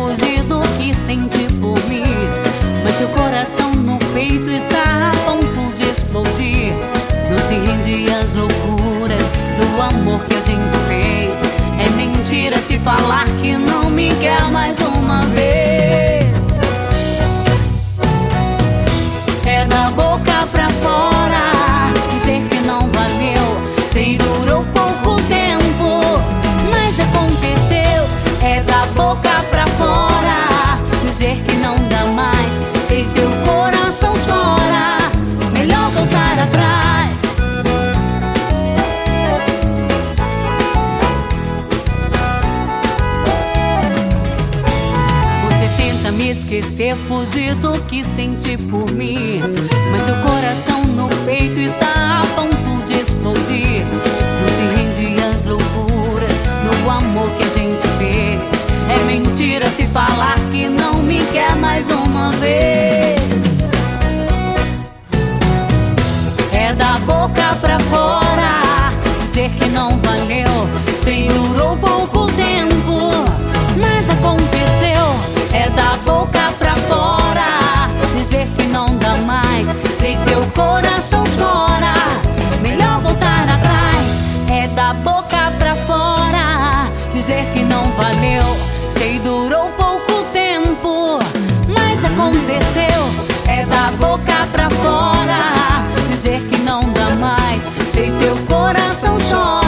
fugir do que sente por mim, mas seu coração no peito está a ponto de explodir. Não se rende às loucuras do amor que a gente fez. É mentira se falar que não me quer mais uma vez. É da boca pra fora dizer que não valeu. Sei, durou pouco tempo, mas aconteceu. É da boca pra fora dizer que não dá mais. Sei, seu coração chora, melhor voltar atrás. Você tenta me esquecer, fugir do que senti por mim, mas seu coração no peito está a ponto de explodir. Não se rende às loucuras no amor que a gente fez. É mentira se falar que não me quer mais uma vez. É da boca pra fora dizer que não valeu. Sei, durou pouco tempo, mas aconteceu. É da boca pra fora dizer que não dá mais. Sei, seu coração chora, melhor voltar atrás. É da boca pra fora dizer que não valeu. Sei, durou pouco tempo, mas aconteceu. É da boca pra fora dizer que não dá mais. Sei, seu coração chora.